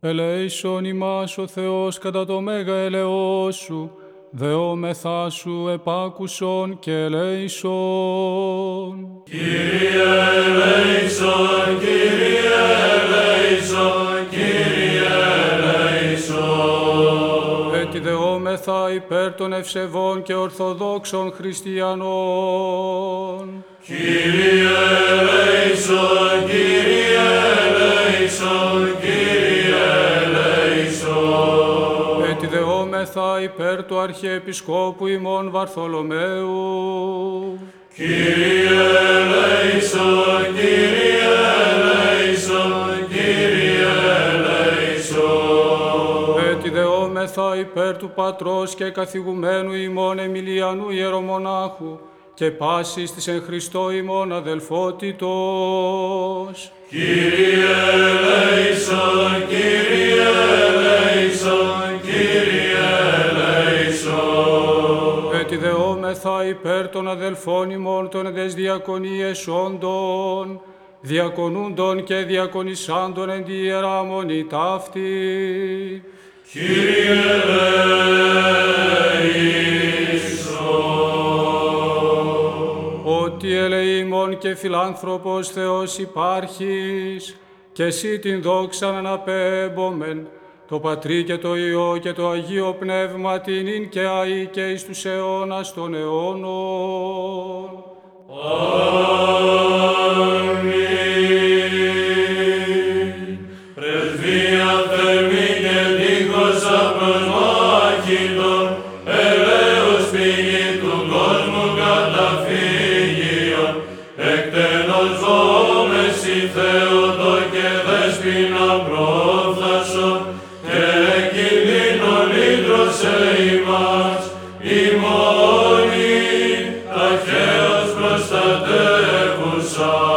Ελέησον ημάς ο Θεός κατά το μέγα ελεός σου, δεόμεθά σου επάκουσον και ελέησον. Κύριε ελέησον, Κύριε ελέησον, Κύριε ελέησον. Έτσι δεόμεθα υπέρ των ευσεβών και ορθοδόξων χριστιανών. Κύριε ελέησον, Κύριε ελέησον, Κύριε ελέησον. Έτσι δεόμεθα υπέρ του Αρχιεπισκόπου ημών Βαρθολομαίου. Κύριε ελέησον, Κύριε ελέησον, Κύριε ελέησον. Έτσι δεόμεθα υπέρ του Πατρός και καθηγουμένου ημών Εμιλιανού Ιερομονάχου και πάσης της εν Χριστώ ημών αδελφότητος. Κύριε ελέησον, Κύριε ελέησον, Κύριε ελέησον. Έτσι δεόμεθα υπέρ των αδελφών ημών των εδες διακονίες όντων, διακονούντων και διακονισάντων εν τη Ιερά Μονή ταύτη. Κύριε ελέησον. Ότι ελεήμων και φιλάνθρωπος Θεός υπάρχεις, και εσύ την δόξαν αναπέμπομεν, το Πατρί και το Υιό και το Αγίο Πνεύμα την ειν και αεί και εις τους αιώνας των αιώνων. Αμήν. Πρεσβεία θερμή και τείχος απροσμάχητον, ελέους πηγή του κόσμου καταφύγιον, εκτενώς δόμεση Θεότο και δέσποινα πρόφθασον, και κινδύνων λύτρωσε ημάς, ημώνη ταχαίως προστατεύουσα.